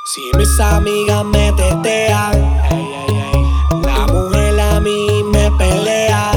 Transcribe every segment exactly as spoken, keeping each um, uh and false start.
Si mis amigas me tetean, ey, ey, ey, la mujer a mí me pelea.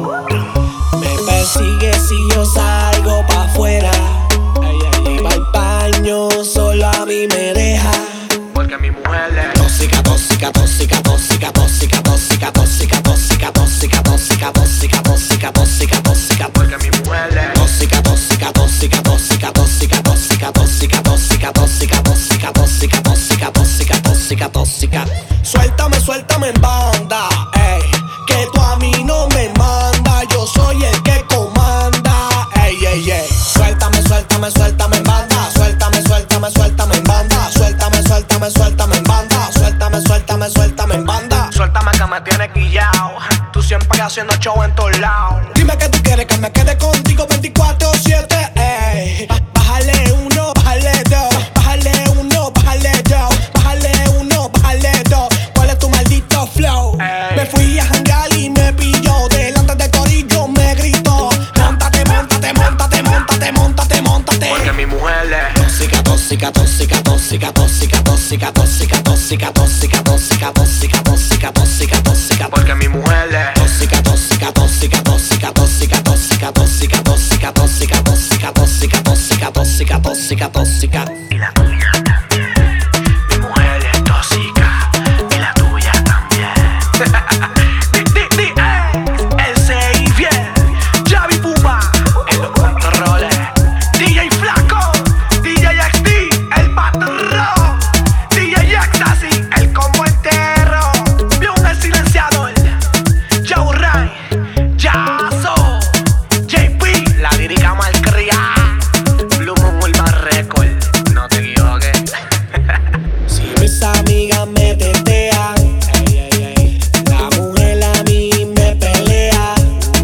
Me persigue si yo salgo pa' afuera, y pa'l baño solo a mí me deja. Porque mi mujer es tóxica, tóxica, tóxica, tóxica, tóxica, tóxica, tóxica, tóxica, tóxica, tóxica, tóxica, tóxica, tóxica, tóxica. Porque mi mujer es Tóxica, tóxica, tóxica, tóxica, tóxica, tóxica, tóxica, tóxica, tóxica, tóxica, tóxica, tóxica, tóxica, tóxica, tóxica. Suéltame, suéltame en banda, ey, que tú a mí no me manda, yo soy el que comanda, ey, ey, ey. Suéltame, suéltame, suéltame en banda, suéltame, suéltame, suéltame en banda, suéltame, suéltame, suéltame en banda, suéltame, suéltame, suéltame en banda. Suéltame que me tienes guillao. Tú siempre haciendo show en todos lados. Dime que tú quieres que me quede contigo veinticuatro siete, ey. Bájale uno, bájale dos, bájale uno, bájale dos, bájale uno, bájale dos. ¿Cuál es tu maldito flow? Ey. Me fui a janguear y me pilló, delante del corillo me gritó: móntate, móntate, móntate, móntate, móntate, móntate. Porque mi mujer es Tóxica, tóxica, tóxica, tóxica, tóxica, tóxica, tóxica, tóxica, tóxica, tóxica, tóxica, tóxica, tóxica, tóxica. Porque mi mujer es Tóxica, tóxica, tóxica, tóxica, tóxica, tóxica, tóxica, tóxica, tóxica, tóxica, tóxica, tóxica, tóxica, tóxica, tóxica. y la tuya también. Mi mujer es tóxica y la tuya también. Di, di, di, ey. El Xavier, Javi Puma en los controles. D J Flaco, D J X D, el patrón. D J Ecstasy, el combo entero. Bien el silenciador. Joe Ray, Yazo, J P, la lírica malcriada. Blue Moon Urban Record, no te equivoques. Si mis amigas me tetean, ey, ey, ey, la mujer a mí me pelea.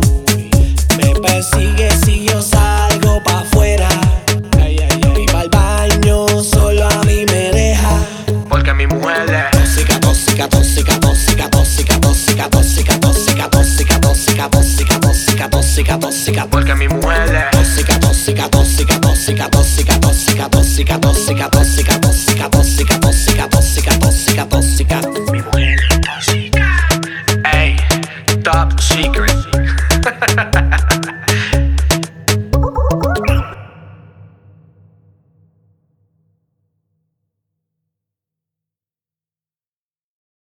Me persigue si yo salgo pa' afuera, ey, ey, ey, y pa'l baño solo a mí me deja. Porque mi mujer es Tóxica, tóxica, tóxica, tóxica, tóxica, tóxica, tóxica, tóxica, tóxica, tóxica, tóxica, tóxica, tóxica, tóxica. Porque mi mujer es Tóxica, tóxica, tóxica, tóxica, tóxica, tóxica, tóxica, tóxica, tóxica, tóxica, tóxica, tóxica, tóxica, tóxica, tóxica. mi mujer es tóxica.